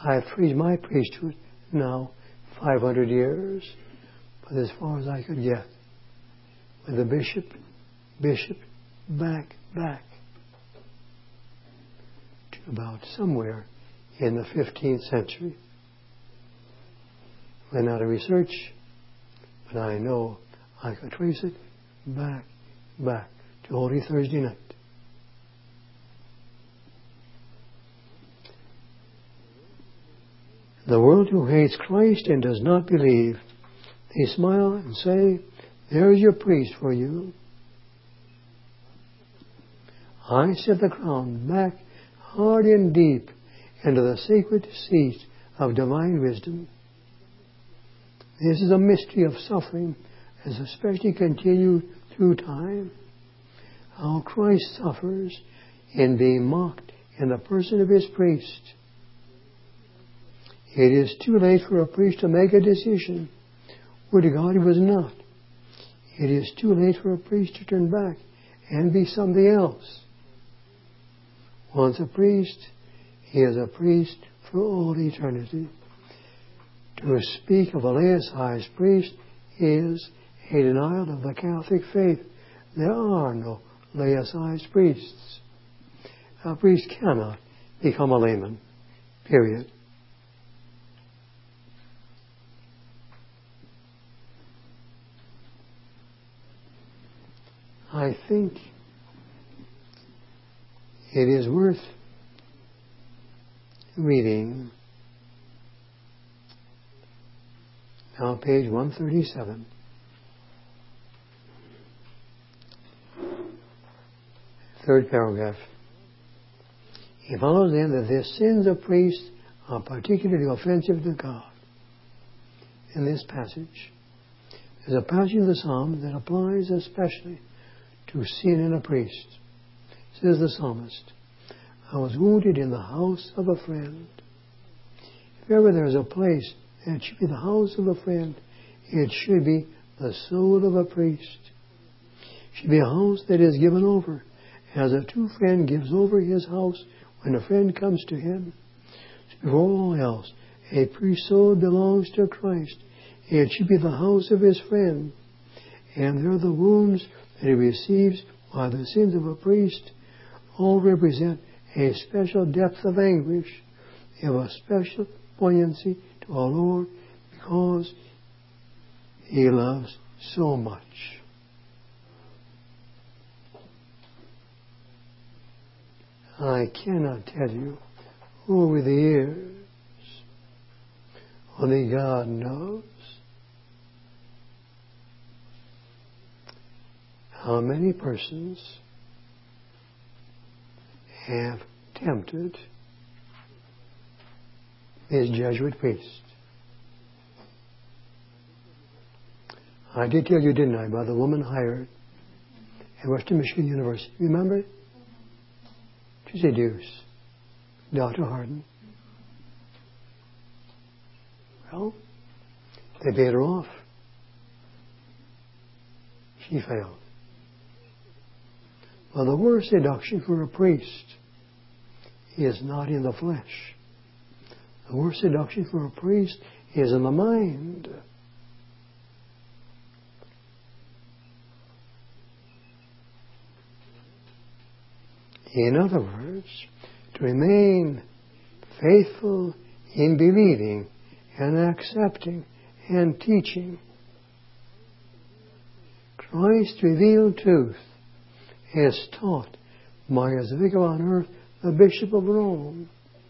I've preached my priesthood now 500 years, but as far as I could get, with the bishop, back to about somewhere in the 15th century. Went out of research, but I know I could trace it back to Holy Thursday night. The world who hates Christ and does not believe, they smile and say, there's your priest for you. I set the crown back hard and deep into the sacred seat of divine wisdom. This is a mystery of suffering, as especially continued through time. How Christ suffers in being mocked in the person of his priest. It is too late for a priest to make a decision. Would to God he was not. It is too late for a priest to turn back and be something else. Once a priest, he is a priest for all eternity. To speak of a laicized priest is a denial of the Catholic faith. There are no laicized priests. A priest cannot become a layman. Period. I think it is worth reading now page 137. Third paragraph. It follows then that the sins of priests are particularly offensive to God. In this passage, there's a passage in the Psalm that applies especially to sin in a priest. Says the psalmist, I was wounded in the house of a friend. If ever there is a place that should be the house of a friend, it should be the soul of a priest. It should be a house that is given over, as a true friend gives over his house when a friend comes to him. So before all else, a priest's soul belongs to Christ. It should be the house of his friend. And there are the wounds that he receives by the sins of a priest all represent a special depth of anguish, of a special poignancy to our Lord, because he loves so much. I cannot tell you over the years, only God knows, how many persons have tempted this Jesuit priest. I did tell you, didn't I, about the woman hired at Western Michigan University. Remember it? To seduce Dr. Hardin. Well, they paid her off. She failed. Well, the worst seduction for a priest is not in the flesh. The worst seduction for a priest is in the mind. In other words, to remain faithful in believing and accepting and teaching Christ's revealed truth is taught by his vicar on earth, the Bishop of Rome.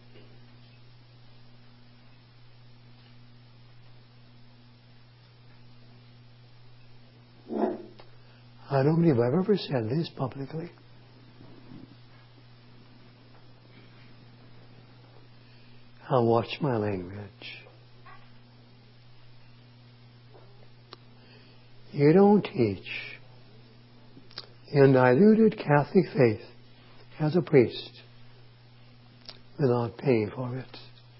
I don't believe I've ever said this publicly. I'll watch my language. You don't teach in diluted Catholic faith as a priest without paying for it.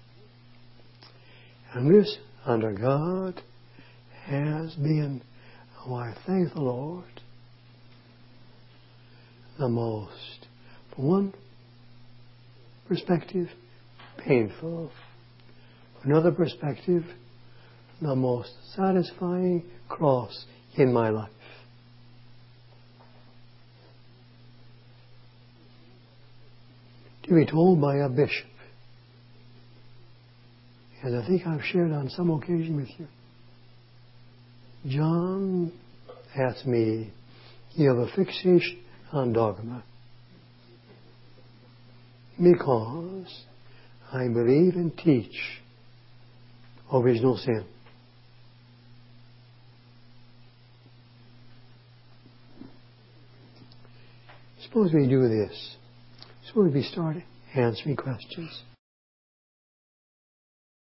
And this, under God, has been, oh, I thank the Lord, the most, from one perspective, painful Another perspective, the most satisfying cross in my life. To be told by a bishop, and I think I've shared on some occasion with you, John asked me, you have a fixation on dogma because I believe and teach original sin. Suppose we do this. Suppose we start answering questions.